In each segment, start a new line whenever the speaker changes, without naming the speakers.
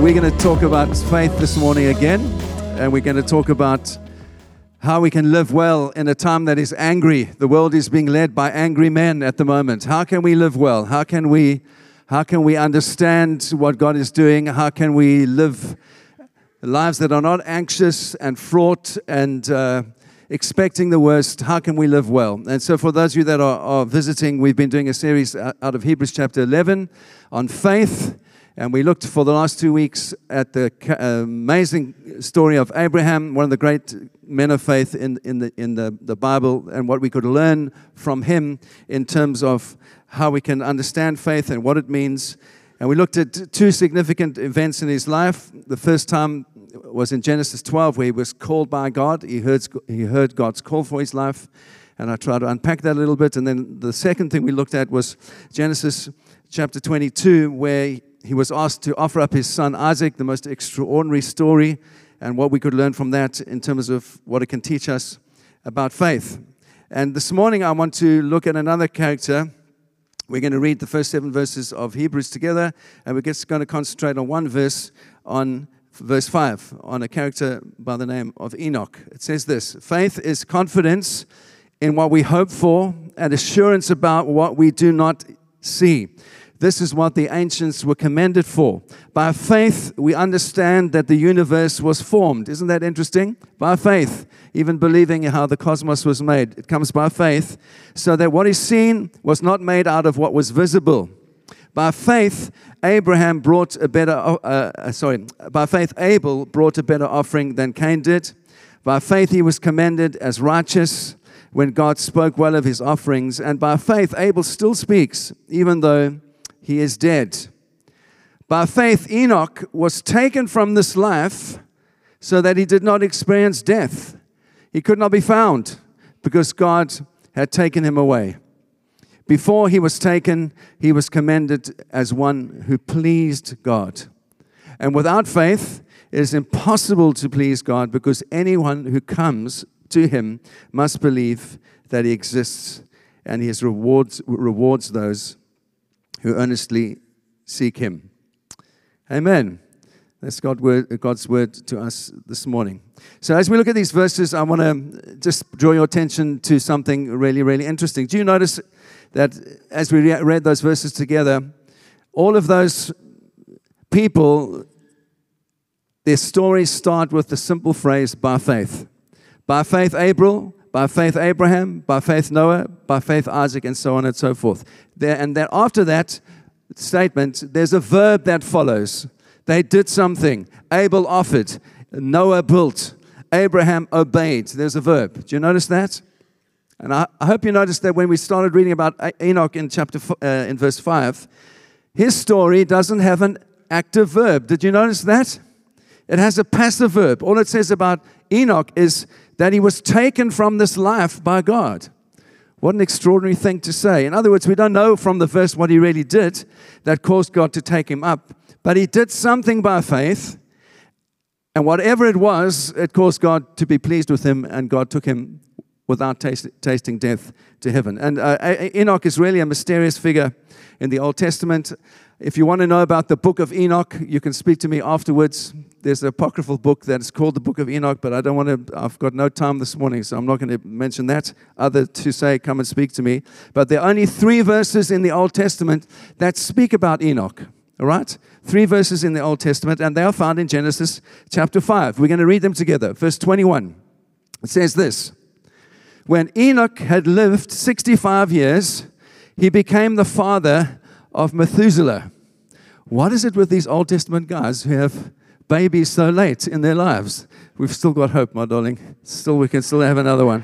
We're going to talk about faith this morning again, and we're going to talk about how we can live well in a time that is angry. The world is being led by angry men at the moment. How can we live well? How can we understand what God is doing? How can we live lives that are not anxious and fraught and expecting the worst? How can we live well? And so for those of you that are visiting, we've been doing a series out of Hebrews chapter 11 on faith. And we looked for the last 2 weeks at the amazing story of Abraham, one of the great men of faith in the Bible, and what we could learn from him in terms of how we can understand faith and what it means. And we looked at two significant events in his life. The first time was in Genesis 12, where he was called by God. He heard God's call for his life. And I tried to unpack that a little bit. And then the second thing we looked at was Genesis chapter 22, where he was asked to offer up his son Isaac, the most extraordinary story, and what we could learn from that in terms of what it can teach us about faith. And this morning I want to look at another character. We're going to read the first 7 verses of Hebrews together, and we're just going to concentrate on one verse, on verse 5, on a character by the name of Enoch. It says this: faith is confidence in what we hope for and assurance about what we do not see. This is what the ancients were commended for. By faith, we understand that the universe was formed. Isn't that interesting? By faith, even believing how the cosmos was made. It comes by faith, so that what is seen was not made out of what was visible. By faith, Abel brought a better offering than Cain did. By faith, he was commended as righteous when God spoke well of his offerings. And by faith, Abel still speaks, even though he is dead. By faith, Enoch was taken from this life so that he did not experience death. He could not be found because God had taken him away. Before he was taken, he was commended as one who pleased God. And without faith, it is impossible to please God, because anyone who comes to him must believe that he exists, and he rewards those who earnestly seek him. Amen. That's God's word to us this morning. So as we look at these verses, I want to just draw your attention to something really, really interesting. Do you notice that as we read those verses together, all of those people, their stories start with the simple phrase, by faith. By faith, Abel. By faith, Abraham. By faith, Noah. By faith, Isaac, and so on and so forth. And then after that statement, there's a verb that follows. They did something. Abel offered. Noah built. Abraham obeyed. There's a verb. Do you notice that? And I hope you noticed that when we started reading about Enoch in verse 5, his story doesn't have an active verb. Did you notice that? It has a passive verb. All it says about Enoch is that he was taken from this life by God. What an extraordinary thing to say. In other words, we don't know from the verse what he really did that caused God to take him up. But he did something by faith. And whatever it was, it caused God to be pleased with him. And God took him without tasting death to heaven. And Enoch is really a mysterious figure in the Old Testament. If you want to know about the book of Enoch, you can speak to me afterwards. There's an apocryphal book that's called the Book of Enoch, but I've got no time this morning, so I'm not going to mention that, other to say, come and speak to me. But there are only 3 verses in the Old Testament that speak about Enoch, all right? 3 verses in the Old Testament, and they are found in Genesis chapter 5. We're going to read them together. Verse 21, it says this: when Enoch had lived 65 years, he became the father of Methuselah. What is it with these Old Testament guys who have babies so late in their lives? We've still got hope, my darling. We can still have another one.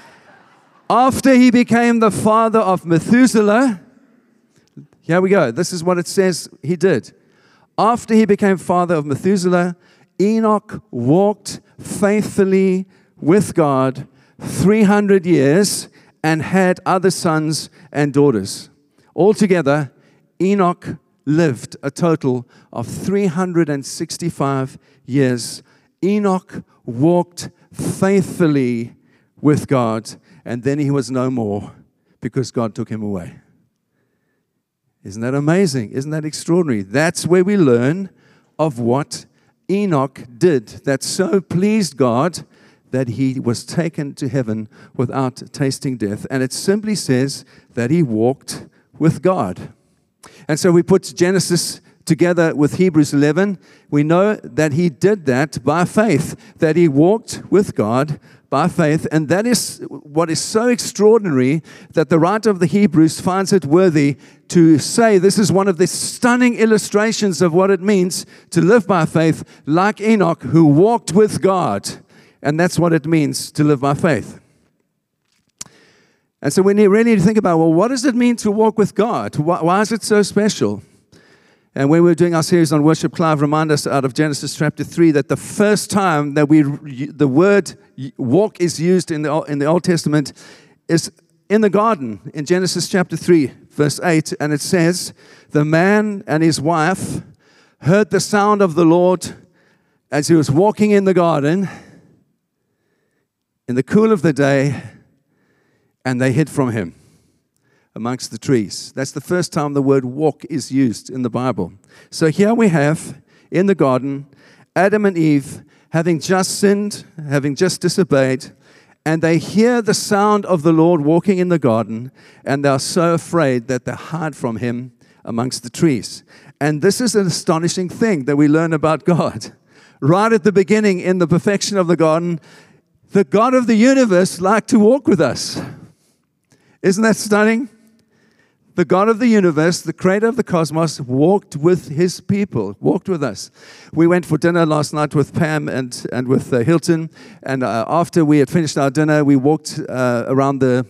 After he became the father of Methuselah, here we go. This is what it says he did. After he became father of Methuselah, Enoch walked faithfully with God 300 years and had other sons and daughters. Altogether, Enoch lived a total of 365 years. Enoch walked faithfully with God, and then he was no more because God took him away. Isn't that amazing? Isn't that extraordinary? That's where we learn of what Enoch did that so pleased God that he was taken to heaven without tasting death. And it simply says that he walked with God. And so we put Genesis together with Hebrews 11. We know that he did that by faith, that he walked with God by faith. And that is what is so extraordinary that the writer of the Hebrews finds it worthy to say this is one of the stunning illustrations of what it means to live by faith, like Enoch, who walked with God. And that's what it means to live by faith. And so we really need to think about, well, what does it mean to walk with God? Why is it so special? And when we were doing our series on worship, Clive reminded us out of Genesis chapter 3 that the first time that the word walk is used in the Old Testament is in the garden in Genesis chapter 3, verse 8. And it says, the man and his wife heard the sound of the Lord as he was walking in the garden in the cool of the day, and they hid from him amongst the trees. That's the first time the word walk is used in the Bible. So here we have, in the garden, Adam and Eve having just sinned, having just disobeyed, and they hear the sound of the Lord walking in the garden, and they are so afraid that they hide from him amongst the trees. And this is an astonishing thing that we learn about God. Right at the beginning, in the perfection of the garden, the God of the universe liked to walk with us. Isn't that stunning? The God of the universe, the creator of the cosmos, walked with his people, walked with us. We went for dinner last night with Pam and with Hilton, and after we had finished our dinner, we walked around the,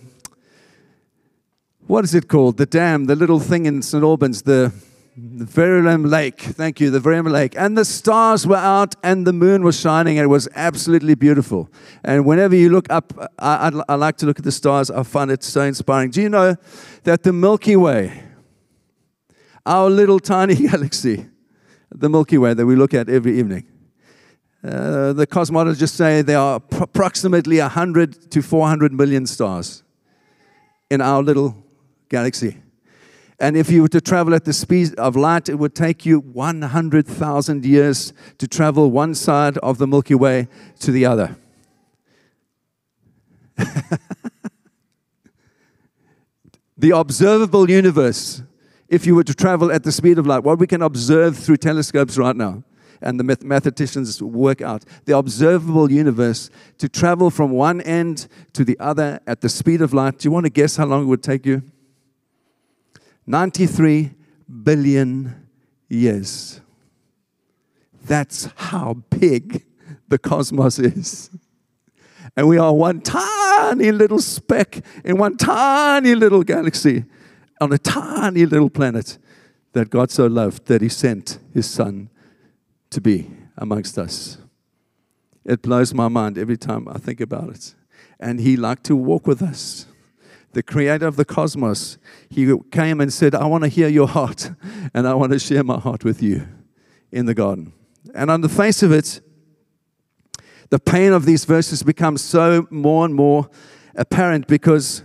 what is it called? The dam, the little thing in St. Albans, the Verulam Lake. Thank you, the Verulam Lake. And the stars were out and the moon was shining and it was absolutely beautiful. And whenever you look up, I like to look at the stars. I find it so inspiring. Do you know that the Milky Way, our little tiny galaxy, the Milky Way that we look at every evening, the cosmologists say there are approximately 100 to 400 million stars in our little galaxy. And if you were to travel at the speed of light, it would take you 100,000 years to travel one side of the Milky Way to the other. The observable universe, if you were to travel at the speed of light, what we can observe through telescopes right now, and the mathematicians work out, the observable universe, to travel from one end to the other at the speed of light, do you want to guess how long it would take you? 93 billion years. That's how big the cosmos is. And we are one tiny little speck in one tiny little galaxy on a tiny little planet that God so loved that he sent his son to be amongst us. It blows my mind every time I think about it. And he liked to walk with us. The creator of the cosmos, he came and said, I want to hear your heart, and I want to share my heart with you in the garden. And on the face of it, the pain of these verses becomes so more and more apparent, because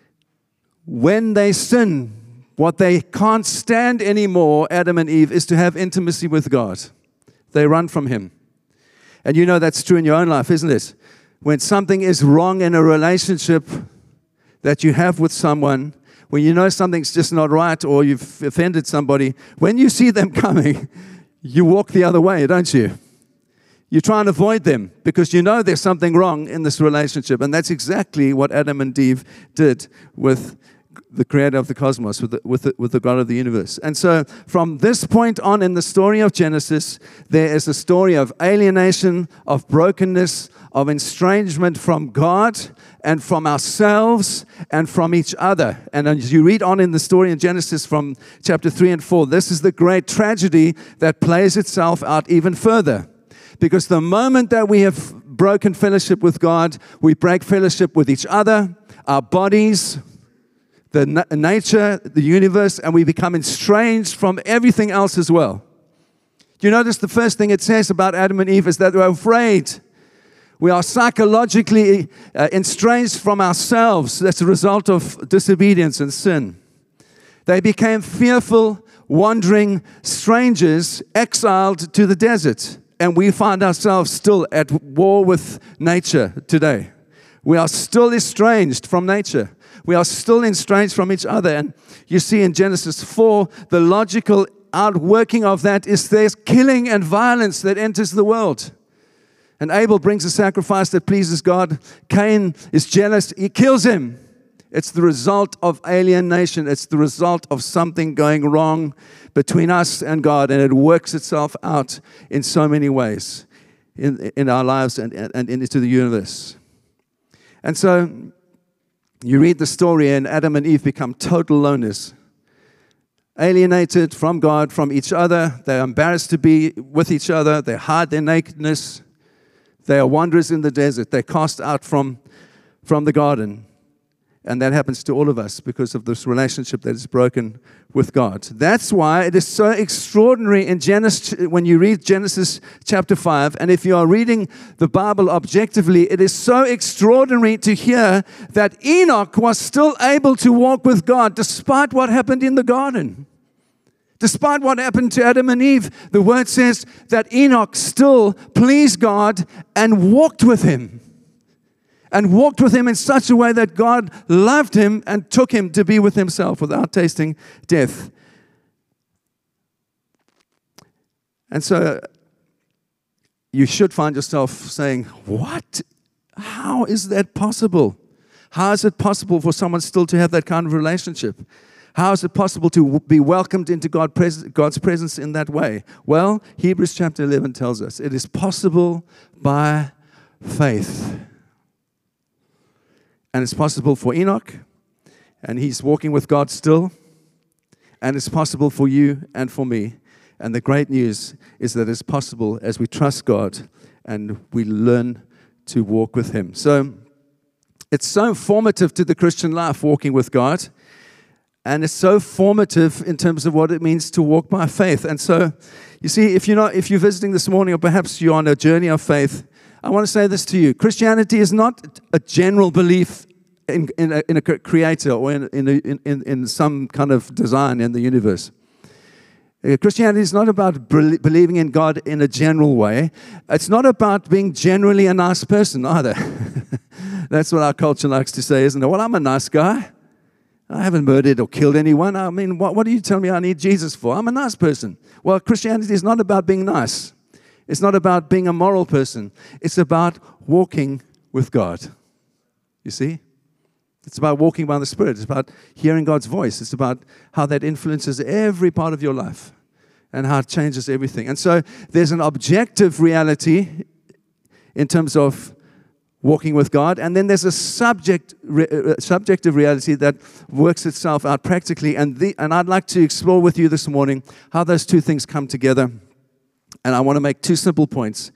when they sin, what they can't stand anymore, Adam and Eve, is to have intimacy with God. They run from him. And you know that's true in your own life, isn't it? When something is wrong in a relationship that you have with someone, when you know something's just not right or you've offended somebody, when you see them coming, you walk the other way, don't you? You try and avoid them because you know there's something wrong in this relationship. And that's exactly what Adam and Eve did with the creator of the cosmos, with the God of the universe. And so from this point on in the story of Genesis, there is a story of alienation, of brokenness, of estrangement from God and from ourselves and from each other. And as you read on in the story in Genesis from chapter 3 and 4, this is the great tragedy that plays itself out even further. Because the moment that we have broken fellowship with God, we break fellowship with each other, our bodies, the nature, the universe, and we become estranged from everything else as well. Do you notice the first thing it says about Adam and Eve is that they're afraid. We are psychologically estranged from ourselves. That's a result of disobedience and sin. They became fearful, wandering strangers exiled to the desert. And we find ourselves still at war with nature today. We are still estranged from nature. We are still estranged from each other. And you see in Genesis 4, the logical outworking of that is there's killing and violence that enters the world. And Abel brings a sacrifice that pleases God. Cain is jealous. He kills him. It's the result of alienation. It's the result of something going wrong between us and God, and it works itself out in so many ways in our lives and into the universe. And so you read the story, and Adam and Eve become total loners, alienated from God, from each other. They're embarrassed to be with each other. They hide their nakedness. They are wanderers in the desert. They're cast out from the garden. And that happens to all of us because of this relationship that is broken with God. That's why it is so extraordinary in Genesis, when you read Genesis chapter 5, and if you are reading the Bible objectively, it is so extraordinary to hear that Enoch was still able to walk with God despite what happened in the garden. Despite what happened to Adam and Eve, the word says that Enoch still pleased God and walked with him. And walked with him in such a way that God loved him and took him to be with himself without tasting death. And so you should find yourself saying, what? How is that possible? How is it possible for someone still to have that kind of relationship? How is it possible to be welcomed into God's presence in that way? Well, Hebrews chapter 11 tells us it is possible by faith. And it's possible for Enoch, and he's walking with God still. And it's possible for you and for me. And the great news is that it's possible as we trust God and we learn to walk with Him. So it's so formative to the Christian life, walking with God. And it's so formative in terms of what it means to walk by faith. And so, you see, if you're visiting this morning, or perhaps you're on a journey of faith, I want to say this to you. Christianity is not a general belief in a creator or in some kind of design in the universe. Christianity is not about believing in God in a general way. It's not about being generally a nice person either. That's what our culture likes to say, isn't it? Well, I'm a nice guy. I haven't murdered or killed anyone. I mean, what do you tell me I need Jesus for? I'm a nice person. Well, Christianity is not about being nice. It's not about being a moral person. It's about walking with God. You see? It's about walking by the Spirit. It's about hearing God's voice. It's about how that influences every part of your life and how it changes everything. And so there's an objective reality in terms of walking with God, and then there's a subjective reality that works itself out practically. And I'd like to explore with you this morning how those two things come together. And I want to make two simple points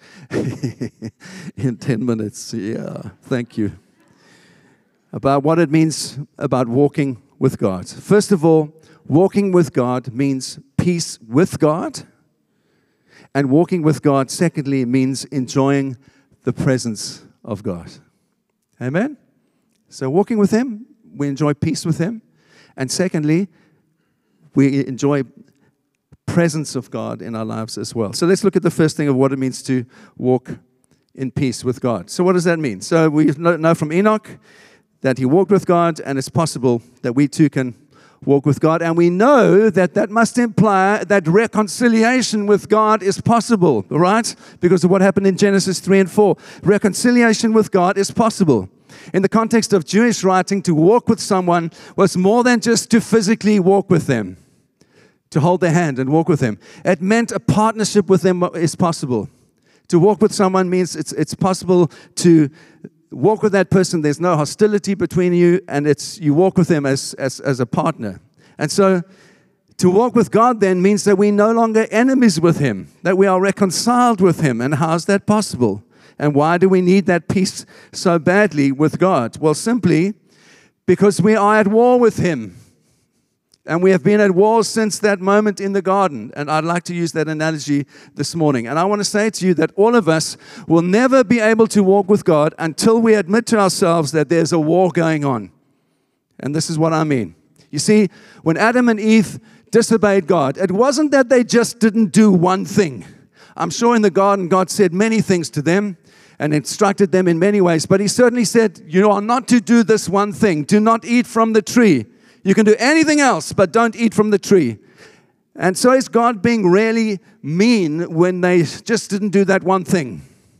in 10 minutes. Yeah, thank you. About what it means about walking with God. First of all, walking with God means peace with God. And walking with God, secondly, means enjoying the presence of God. Amen? So walking with Him, we enjoy peace with Him. And secondly, we enjoy presence of God in our lives as well. So let's look at the first thing of what it means to walk in peace with God. So what does that mean? So we know from Enoch that he walked with God, and it's possible that we too can walk with God. And we know that that must imply that reconciliation with God is possible, right? Because of what happened in Genesis 3 and 4. Reconciliation with God is possible. In the context of Jewish writing, to walk with someone was more than just to physically walk with them, to hold their hand and walk with them. It meant a partnership with them is possible. To walk with someone means it's possible to walk with that person. There's no hostility between you, and you walk with them as a partner. And so to walk with God then means that we're no longer enemies with Him, that we are reconciled with Him. And how is that possible? And why do we need that peace so badly with God? Well, simply because we are at war with Him. And we have been at war since that moment in the garden. And I'd like to use that analogy this morning. And I want to say to you that all of us will never be able to walk with God until we admit to ourselves that there's a war going on. And this is what I mean. You see, when Adam and Eve disobeyed God, it wasn't that they just didn't do one thing. I'm sure in the garden, God said many things to them and instructed them in many ways, but He certainly said, you are not to do this one thing. Do not eat from the tree. You can do anything else, but don't eat from the tree. And so is God being really mean when they just didn't do that one thing?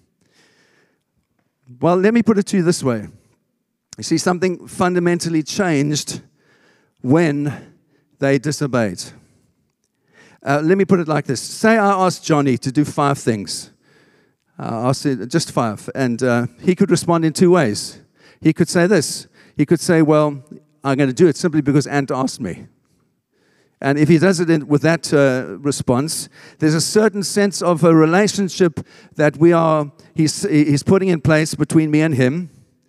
Well, let me put it to you this way. You see, something fundamentally changed when they disobeyed. Let me put it like this. Say I asked Johnny to do 5 things. I said just 5. And he could respond in 2 ways. He could say this. He could say, well, I'm going to do it simply because Ant asked me. And if he does it with that response, there's a certain sense of a relationship that he's putting in place between me and him.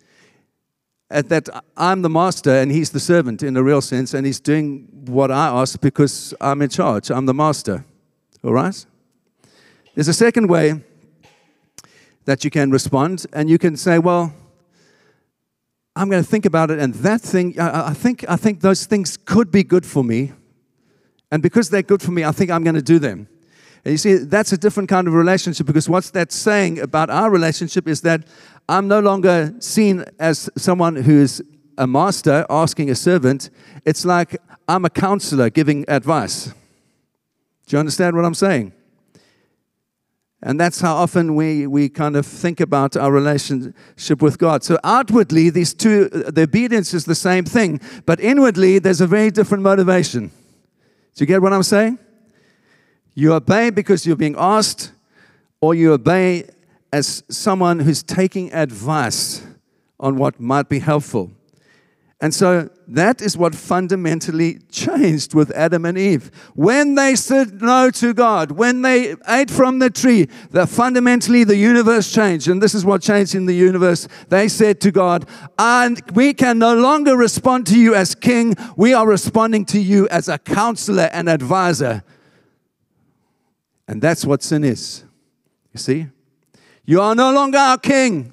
At that I'm the master and he's the servant in a real sense, and he's doing what I ask because I'm in charge. I'm the master. All right? There's a second way that you can respond, and you can say, well, I'm going to think about it, and that thing, I think those things could be good for me. And because they're good for me, I think I'm going to do them. And you see, that's a different kind of relationship, because what's that saying about our relationship is that I'm no longer seen as someone who's a master asking a servant. It's like I'm a counselor giving advice. Do you understand what I'm saying? And that's how often we kind of think about our relationship with God. So outwardly, the obedience is the same thing, but inwardly, there's a very different motivation. Do you get what I'm saying? You obey because you're being asked, or you obey as someone who's taking advice on what might be helpful. And so that is what fundamentally changed with Adam and Eve. When they said no to God, when they ate from the tree, fundamentally the universe changed. And this is what changed in the universe. They said to God, and we can no longer respond to you as king. We are responding to you as a counselor and advisor. And that's what sin is. You see? You are no longer our king,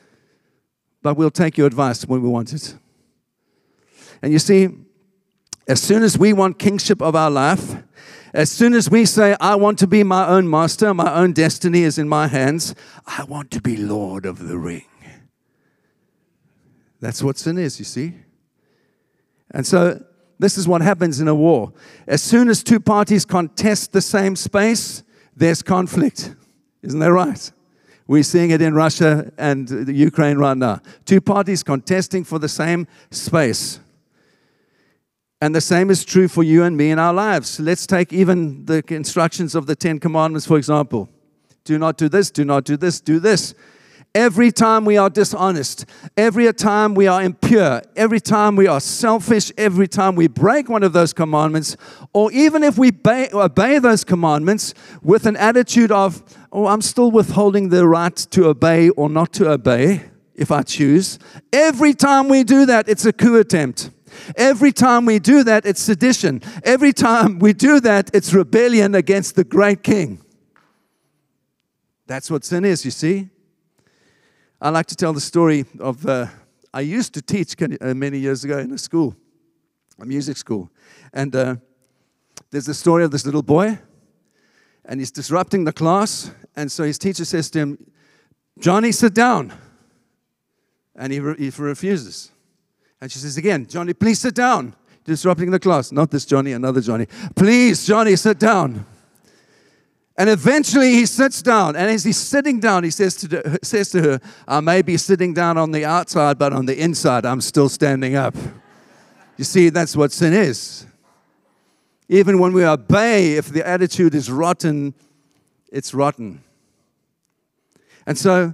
but we'll take your advice when we want it. And you see, as soon as we want kingship of our life, as soon as we say, I want to be my own master, my own destiny is in my hands, I want to be Lord of the ring. That's what sin is, you see. And so this is what happens in a war. As soon as 2 parties contest the same space, there's conflict. Isn't that right? We're seeing it in Russia and the Ukraine right now. 2 parties contesting for the same space. And the same is true for you and me in our lives. Let's take even the instructions of the 10 Commandments, for example. Do not do this, do not do this, do this. Every time we are dishonest, every time we are impure, every time we are selfish, every time we break one of those commandments, or even if we obey those commandments with an attitude of, oh, I'm still withholding the right to obey or not to obey, if I choose. Every time we do that, it's a coup attempt. Every time we do that, it's sedition. Every time we do that, it's rebellion against the great King. That's what sin is, you see. I like to tell the story of, I used to teach many years ago in a music school. And there's the story of this little boy, and he's disrupting the class. And so his teacher says to him, Johnny, sit down. And he refuses. And she says again, Johnny, please sit down. Disrupting the class. Not this Johnny, another Johnny. Please, Johnny, sit down. And eventually he sits down. And as he's sitting down, he says to her, I may be sitting down on the outside, but on the inside, I'm still standing up. You see, that's what sin is. Even when we obey, if the attitude is rotten, it's rotten. And so,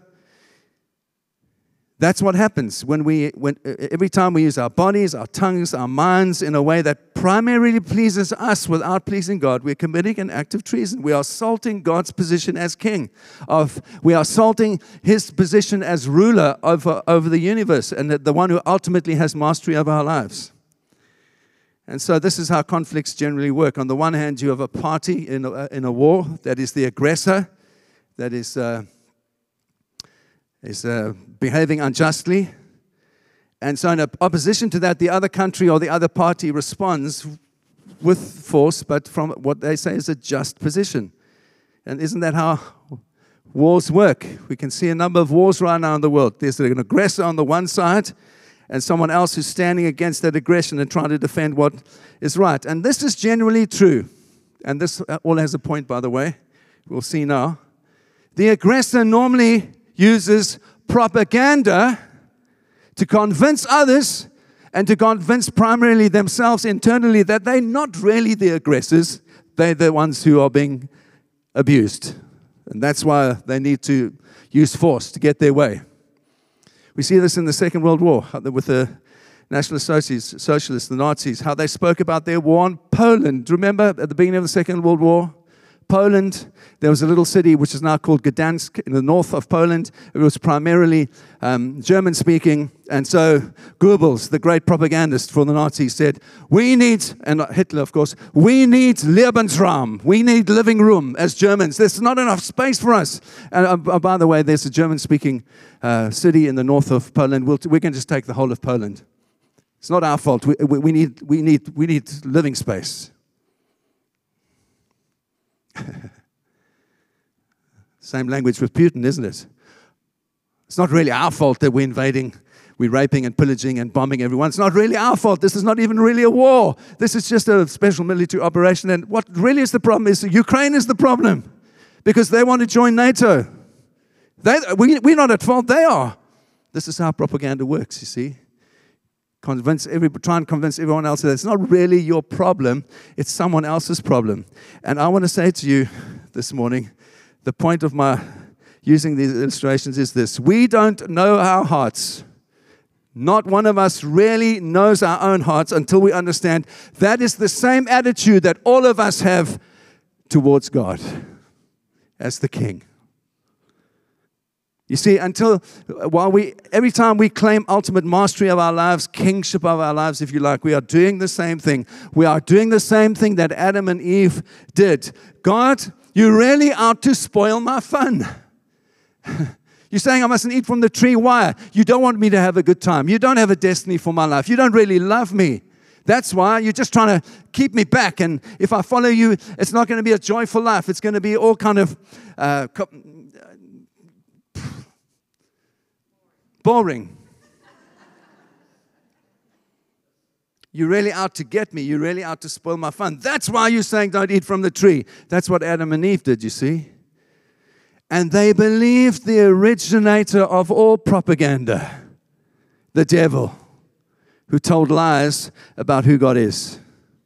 that's what happens every time we use our bodies, our tongues, our minds in a way that primarily pleases us without pleasing God. We're committing an act of treason. We are assaulting God's position as king. We are assaulting His position as ruler over the universe and the one who ultimately has mastery over our lives. And so this is how conflicts generally work. On the one hand, you have a party in a war that is the aggressor, that is behaving unjustly. And so in opposition to that, the other country or the other party responds with force, but from what they say is a just position. And isn't that how wars work? We can see a number of wars right now in the world. There's an aggressor on the one side and someone else who's standing against that aggression and trying to defend what is right. And this is generally true. And this all has a point, by the way. We'll see now. The aggressor normally uses propaganda to convince others and to convince primarily themselves internally that they're not really the aggressors. They're the ones who are being abused. And that's why they need to use force to get their way. We see this in the Second World War with the National Socialists, the Nazis, how they spoke about their war on Poland. Remember at the beginning of the Second World War? Poland, there was a little city which is now called Gdansk in the north of Poland. It was primarily German-speaking. And so Goebbels, the great propagandist for the Nazis, said, we need, and Hitler, of course, we need Lebensraum. We need living room as Germans. There's not enough space for us. And by the way, there's a German-speaking city in the north of Poland. We can just take the whole of Poland. It's not our fault. We need living space. Same language with Putin, isn't it? It's not really our fault that we're invading, we're raping and pillaging and bombing everyone. It's not really our fault. This is not even really a war. This is just a special military operation. And what really is the problem is Ukraine is the problem because they want to join NATO. We're not at fault, they are. This is how propaganda works, you see. Try and convince everyone else that it's not really your problem, it's someone else's problem. And I want to say to you this morning, the point of my using these illustrations is this. We don't know our hearts. Not one of us really knows our own hearts until we understand that is the same attitude that all of us have towards God as the King. You see, every time we claim ultimate mastery of our lives, kingship of our lives, if you like, we are doing the same thing. We are doing the same thing that Adam and Eve did. God, you're really out to spoil my fun. You're saying I mustn't eat from the tree. Why? You don't want me to have a good time. You don't have a destiny for my life. You don't really love me. That's why you're just trying to keep me back. And if I follow you, it's not going to be a joyful life. It's going to be all kind of boring. You're really out to get me. You're really out to spoil my fun. That's why you're saying don't eat from the tree. That's what Adam and Eve did, you see. And they believed the originator of all propaganda, the devil, who told lies about who God is.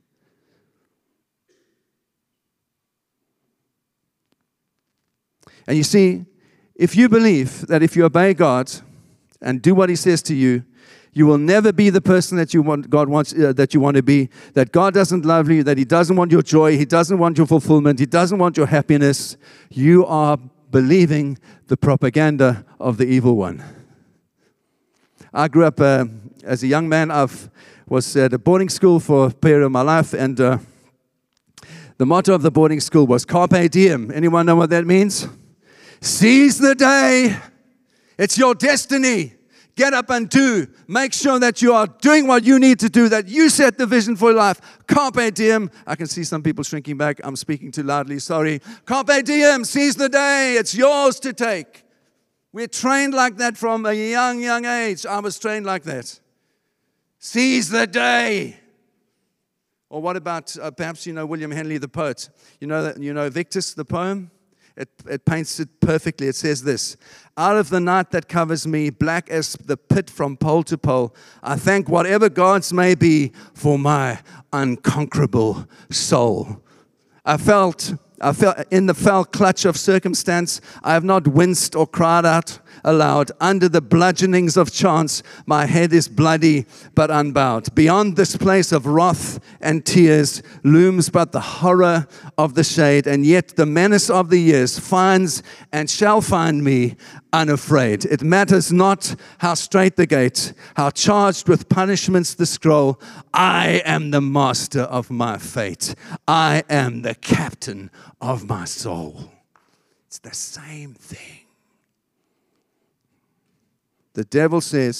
And you see, if you believe that if you obey God and do what He says to you, you will never be the person that you want. God wants that you want to be. That God doesn't love you. That He doesn't want your joy. He doesn't want your fulfillment. He doesn't want your happiness. You are believing the propaganda of the evil one. I grew up as a young man. I was at a boarding school for a period of my life, and the motto of the boarding school was "Carpe diem." Anyone know what that means? Seize the day. It's your destiny. Get up and do. Make sure that you are doing what you need to do, that you set the vision for your life. Carpe diem. I can see some people shrinking back. I'm speaking too loudly. Sorry. Carpe diem. Seize the day. It's yours to take. We're trained like that from a young age. I was trained like that. Seize the day. Or what about, perhaps you know William Henley, the poet. You know Victus, the poem? It paints it perfectly. It says this: out of the night that covers me, black as the pit from pole to pole, I thank whatever gods may be for my unconquerable soul. I felt in the fell clutch of circumstance, I have not winced or cried out aloud. Under the bludgeonings of chance, my head is bloody but unbowed. Beyond this place of wrath and tears looms but the horror of the shade, and yet the menace of the years finds and shall find me unafraid. It matters not how straight the gate, how charged with punishments the scroll. I am the master of my fate. I am the captain of my soul. It's the same thing. The devil says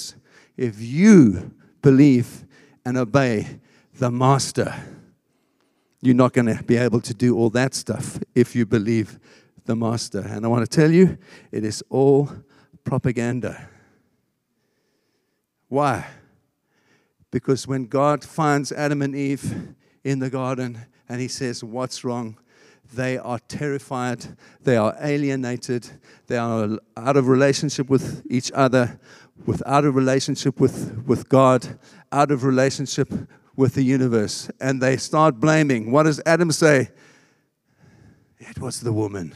if you believe and obey the Master. You're not going to be able to do all that stuff if you believe the Master. And I want to tell you, it is all propaganda. Why? Because when God finds Adam and Eve in the garden and he says, what's wrong? They are terrified. They are alienated. They are out of relationship with each other, out of relationship with God, out of relationship with the universe. And they start blaming. What does Adam say? It was the woman.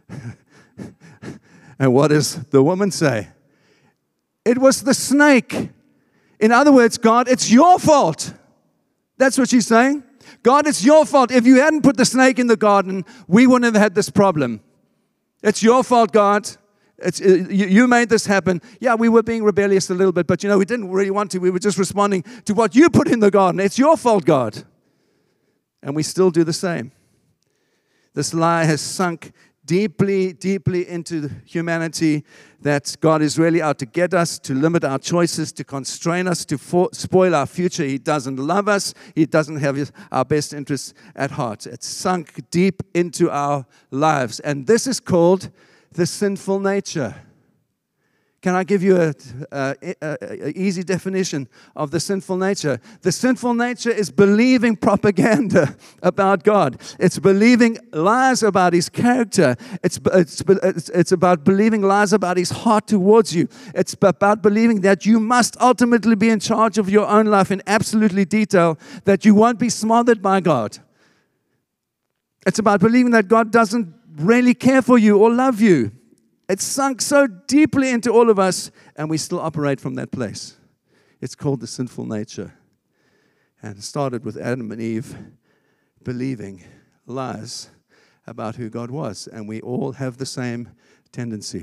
And what does the woman say? It was the snake. In other words, God, it's your fault. That's what she's saying. God, it's your fault. If you hadn't put the snake in the garden, we wouldn't have had this problem. It's your fault, God. You made this happen. Yeah, we were being rebellious a little bit, but we didn't really want to. We were just responding to what you put in the garden. It's your fault, God. And we still do the same. This lie has sunk deeply, deeply into humanity, that God is really out to get us, to limit our choices, to constrain us, to spoil our future. He doesn't love us. He doesn't have our best interests at heart. It's sunk deep into our lives. And this is called the sinful nature. Can I give you an easy definition of the sinful nature? The sinful nature is believing propaganda about God. It's believing lies about His character. It's about believing lies about His heart towards you. It's about believing that you must ultimately be in charge of your own life in absolutely detail, that you won't be smothered by God. It's about believing that God doesn't really care for you or love you. It's sunk so deeply into all of us, and we still operate from that place. It's called the sinful nature. And it started with Adam and Eve believing lies about who God was. And we all have the same tendency.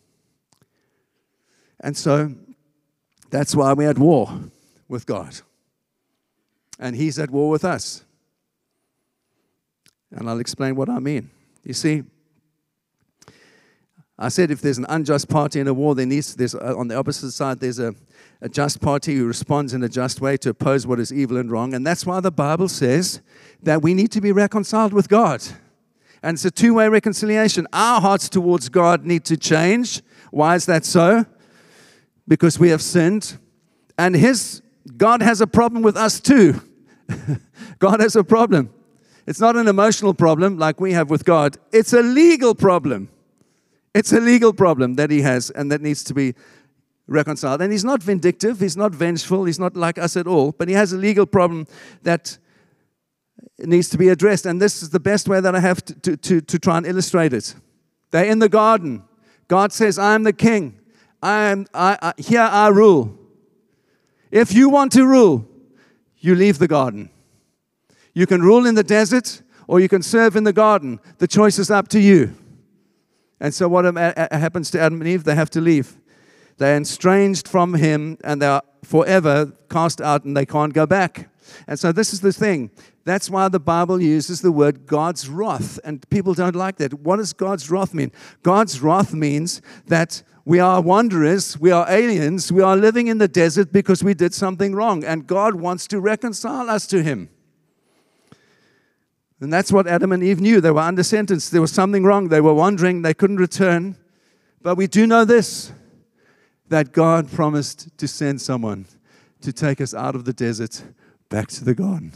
And so that's why we're at war with God. And He's at war with us. And I'll explain what I mean. You see, I said if there's an unjust party in a war, there's on the opposite side, there's a just party who responds in a just way to oppose what is evil and wrong. And that's why the Bible says that we need to be reconciled with God. And it's a two-way reconciliation. Our hearts towards God need to change. Why is that so? Because we have sinned. And God has a problem with us too. God has a problem. It's not an emotional problem like we have with God. It's a legal problem. It's a legal problem that He has and that needs to be reconciled. And He's not vindictive. He's not vengeful. He's not like us at all. But He has a legal problem that needs to be addressed. And this is the best way that I have to try and illustrate it. They're in the garden. God says, I am the king. Here I rule. If you want to rule, you leave the garden. You can rule in the desert or you can serve in the garden. The choice is up to you. And so what happens to Adam and Eve? They have to leave. They're estranged from Him and they are forever cast out and they can't go back. And so this is the thing. That's why the Bible uses the word God's wrath. And people don't like that. What does God's wrath mean? God's wrath means that we are wanderers, we are aliens, we are living in the desert because we did something wrong. And God wants to reconcile us to Him. And that's what Adam and Eve knew. They were under sentence. There was something wrong. They were wandering. They couldn't return. But we do know this, that God promised to send someone to take us out of the desert back to the garden.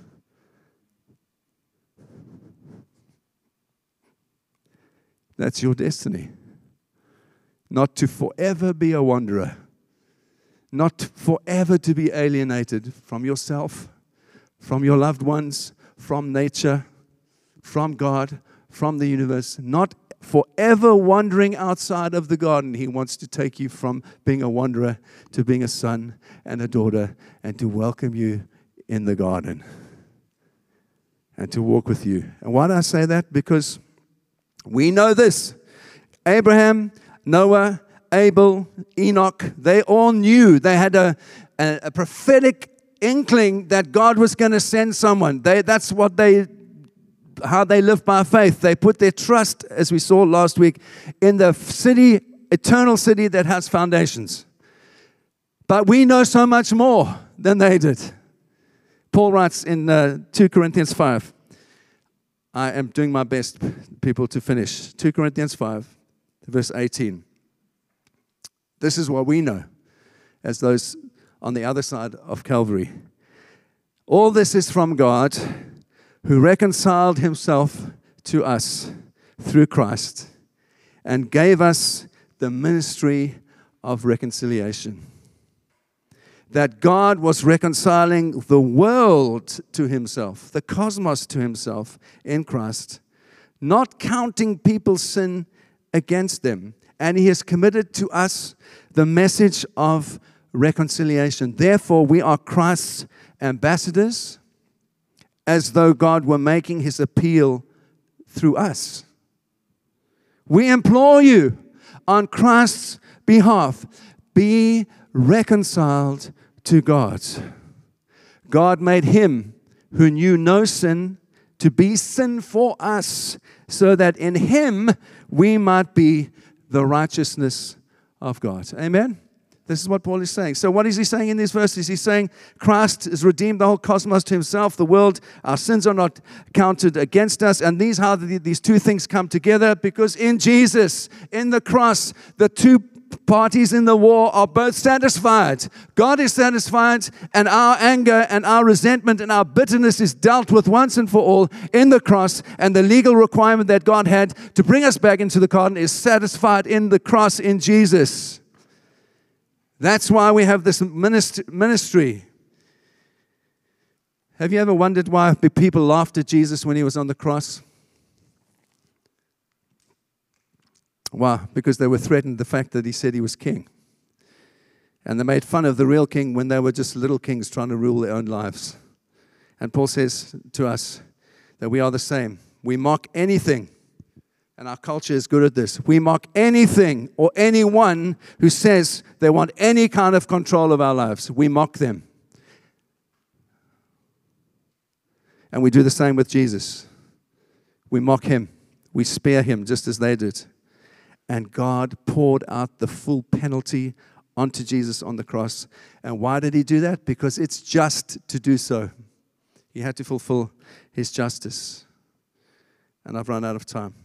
That's your destiny. Not to forever be a wanderer. Not forever to be alienated from yourself, from your loved ones, from nature, from God, from the universe, not forever wandering outside of the garden. He wants to take you from being a wanderer to being a son and a daughter and to welcome you in the garden and to walk with you. And why do I say that? Because we know this. Abraham, Noah, Abel, Enoch, they all knew. They had a prophetic inkling that God was going to send someone. That's how they live by faith. They put their trust, as we saw last week, in the city, eternal city that has foundations. But we know so much more than they did. Paul writes in 2 Corinthians 5. I am doing my best, people, to finish. 2 Corinthians 5, verse 18. This is what we know as those on the other side of Calvary. All this is from God, who reconciled himself to us through Christ and gave us the ministry of reconciliation. That God was reconciling the world to himself, the cosmos to himself in Christ, not counting people's sin against them. And he has committed to us the message of reconciliation. Therefore, we are Christ's ambassadors, as though God were making his appeal through us. We implore you on Christ's behalf, be reconciled to God. God made him who knew no sin to be sin for us, so that in him we might be the righteousness of God. Amen? This is what Paul is saying. So what is he saying in these verses? He's saying Christ has redeemed the whole cosmos to himself, the world. Our sins are not counted against us. And how these two things come together, because in Jesus, in the cross, the two parties in the war are both satisfied. God is satisfied, and our anger and our resentment and our bitterness is dealt with once and for all in the cross, and the legal requirement that God had to bring us back into the garden is satisfied in the cross in Jesus. That's why we have this ministry. Have you ever wondered why people laughed at Jesus when he was on the cross? Why? Because they were threatened the fact that he said he was king. And they made fun of the real king when they were just little kings trying to rule their own lives. And Paul says to us that we are the same. We mock anything. And our culture is good at this. We mock anything or anyone who says they want any kind of control of our lives. We mock them. And we do the same with Jesus. We mock him. We spare him just as they did. And God poured out the full penalty onto Jesus on the cross. And why did he do that? Because it's just to do so. He had to fulfill his justice. And I've run out of time.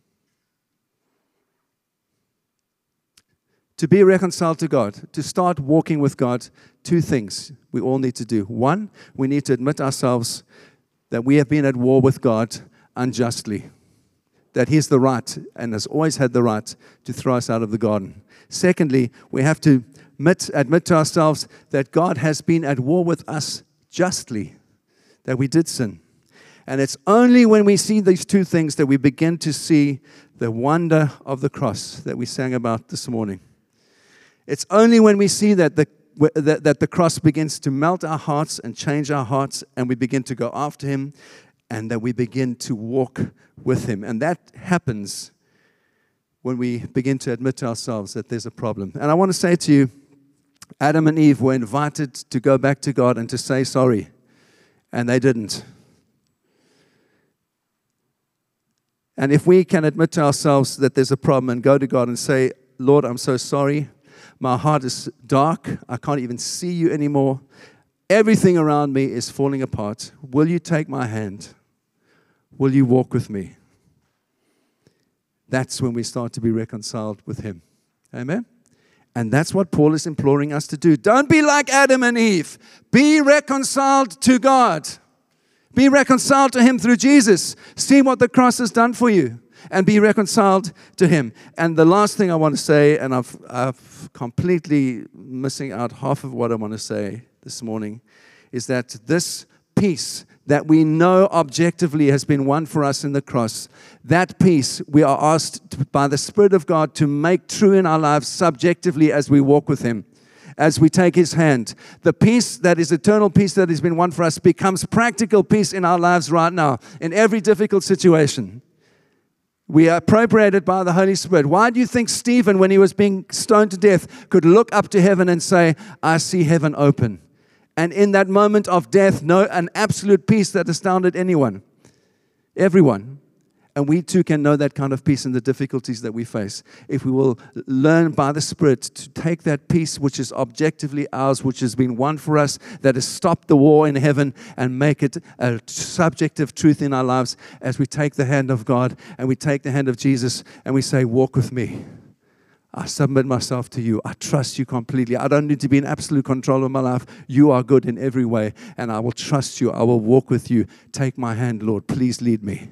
To be reconciled to God, to start walking with God, two things we all need to do. One, we need to admit ourselves that we have been at war with God unjustly. That he has the right and has always had the right to throw us out of the garden. Secondly, we have to admit to ourselves that God has been at war with us justly, that we did sin. And it's only when we see these two things that we begin to see the wonder of the cross that we sang about this morning. It's only when we see that the cross begins to melt our hearts and change our hearts, and we begin to go after him, and that we begin to walk with him. And that happens when we begin to admit to ourselves that there's a problem. And I want to say to you, Adam and Eve were invited to go back to God and to say sorry, and they didn't. And if we can admit to ourselves that there's a problem and go to God and say, Lord, I'm so sorry. My heart is dark. I can't even see you anymore. Everything around me is falling apart. Will you take my hand? Will you walk with me? That's when we start to be reconciled with him. Amen? And that's what Paul is imploring us to do. Don't be like Adam and Eve. Be reconciled to God. Be reconciled to him through Jesus. See what the cross has done for you. And be reconciled to him. And the last thing I want to say, and I've completely missing out half of what I want to say this morning, is that this peace that we know objectively has been won for us in the cross, that peace we are asked by the Spirit of God to make true in our lives subjectively as we walk with him, as we take his hand. The peace that is eternal peace that has been won for us becomes practical peace in our lives right now, in every difficult situation. We are appropriated by the Holy Spirit. Why do you think Stephen, when he was being stoned to death, could look up to heaven and say, I see heaven open? And in that moment of death, know an absolute peace that astounded everyone. And we too can know that kind of peace in the difficulties that we face. If we will learn by the Spirit to take that peace which is objectively ours, which has been won for us, that has stopped the war in heaven, and make it a subjective truth in our lives as we take the hand of God and we take the hand of Jesus and we say, walk with me. I submit myself to you. I trust you completely. I don't need to be in absolute control of my life. You are good in every way, and I will trust you. I will walk with you. Take my hand, Lord. Please lead me.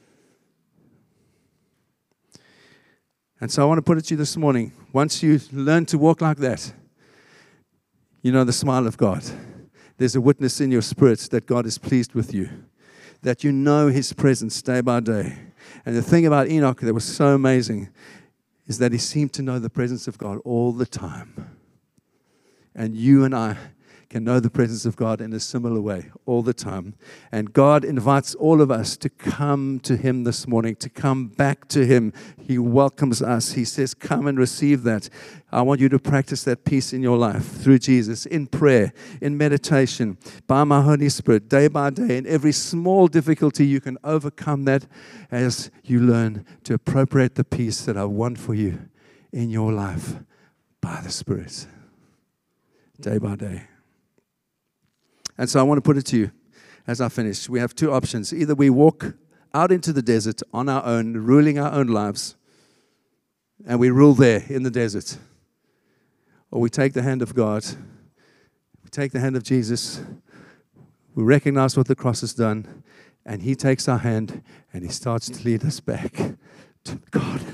And so I want to put it to you this morning. Once you learn to walk like that, you know the smile of God. There's a witness in your spirit that God is pleased with you, that you know His presence day by day. And the thing about Enoch that was so amazing is that he seemed to know the presence of God all the time. And you and I can know the presence of God in a similar way all the time. And God invites all of us to come to Him this morning, to come back to Him. He welcomes us. He says, come and receive that. I want you to practice that peace in your life through Jesus, in prayer, in meditation, by my Holy Spirit, day by day. In every small difficulty, you can overcome that as you learn to appropriate the peace that I want for you in your life by the Spirit, day by day. And so I want to put it to you as I finish. We have two options. Either we walk out into the desert on our own, ruling our own lives, and we rule there in the desert. Or we take the hand of God, we take the hand of Jesus, we recognize what the cross has done, and He takes our hand and He starts to lead us back to the garden.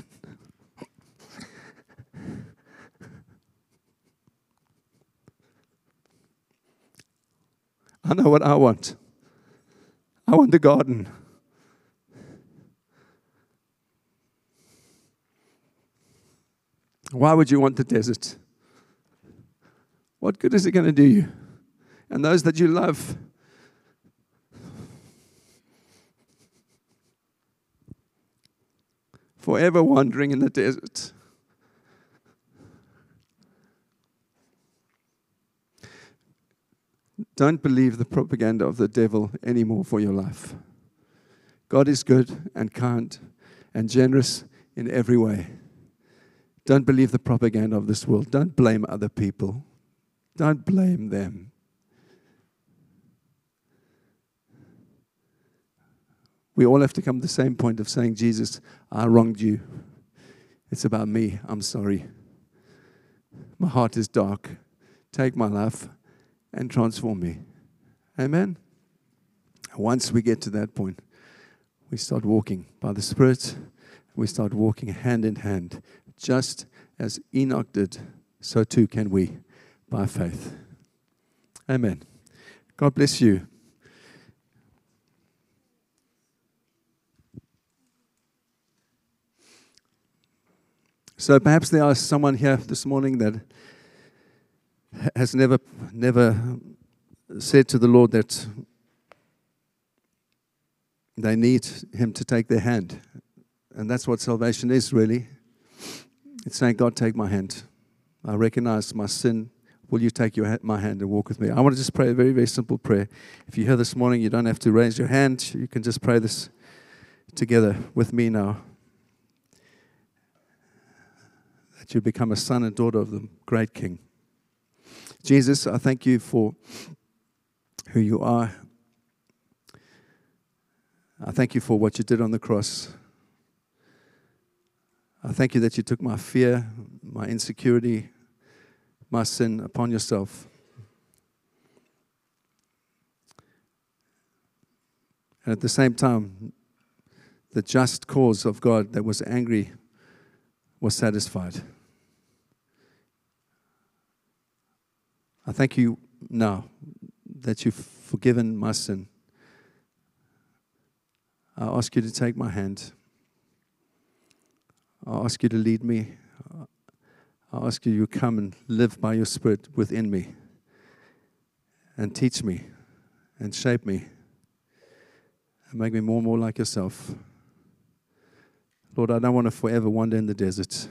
I know what I want. I want the garden. Why would you want the desert? What good is it going to do you? And those that you love. Forever wandering in the desert. Don't believe the propaganda of the devil anymore for your life. God is good and kind and generous in every way. Don't believe the propaganda of this world. Don't blame other people. Don't blame them. We all have to come to the same point of saying, Jesus, I wronged you. It's about me. I'm sorry. My heart is dark. Take my life and transform me. Amen? Once we get to that point, we start walking by the Spirit. We start walking hand in hand. Just as Enoch did, so too can we by faith. Amen. God bless you. So perhaps there is someone here this morning that has never said to the Lord that they need Him to take their hand. And that's what salvation is, really. It's saying, God, take my hand. I recognize my sin. Will you take my hand and walk with me? I want to just pray a very, very simple prayer. If you're here this morning, you don't have to raise your hand. You can just pray this together with me now. That you become a son and daughter of the great King. Jesus, I thank you for who you are. I thank you for what you did on the cross. I thank you that you took my fear, my insecurity, my sin upon yourself. And at the same time, the just cause of God that was angry was satisfied. I thank you now that you've forgiven my sin. I ask you to take my hand. I ask you to lead me. I ask you to come and live by your Spirit within me and teach me and shape me and make me more and more like yourself. Lord, I don't want to forever wander in the desert.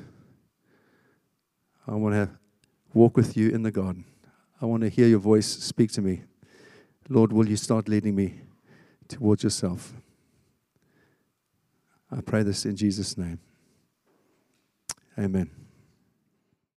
I want to walk with you in the garden. I want to hear your voice speak to me. Lord, will you start leading me towards yourself? I pray this in Jesus' name. Amen.